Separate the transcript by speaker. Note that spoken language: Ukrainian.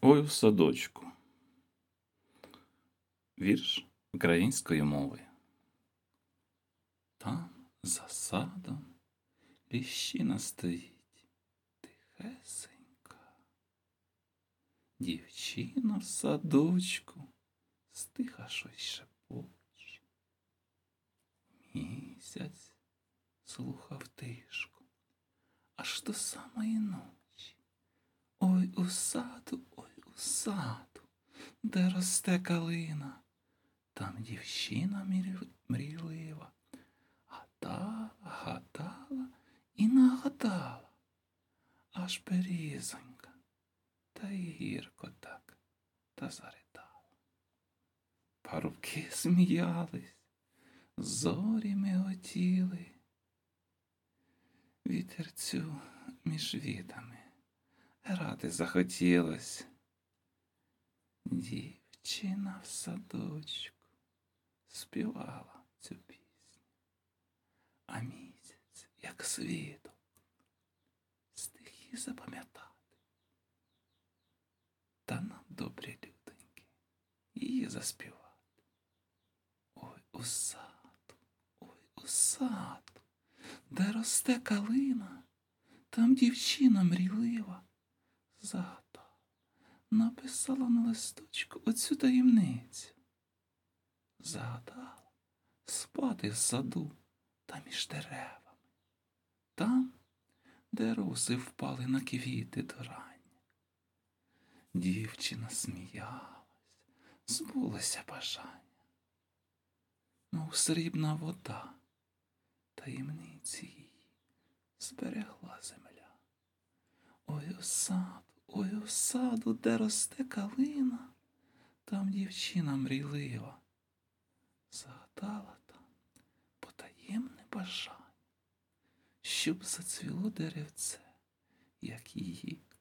Speaker 1: Ой у садочку. Вірш української мови. Там за садом ліщина стоїть тихесенька. Дівчина в садочку стиха щось шепоче. Місяць слухав тишку аж до самої ночі. Ой у саду, де росте калина, там дівчина мрійлива гадала і нагадала, аж берізонька, та й гірко так, та заридала. Парубки сміялись, зорі миготіли, вітерцю між вітами грати захотілось. Дівчина в садочку співала цю пісню, а місяць, як світом, стихи запам'ятати. Та нам, добрі людоньки, її заспівати. Ой у саду, де росте калина, там дівчина мрійлива загадала, написала на листочку оцю таємницю. Загадала спати в саду та між деревами, там, де роси впали на квіти до рання. Дівчина сміялась, збулося бажання, мов срібна вода, таємниці її зберегла земля. Ой у саду, де росте калина, там дівчина мрійлива загадала там потаємне бажання, щоб зацвіло деревце, як її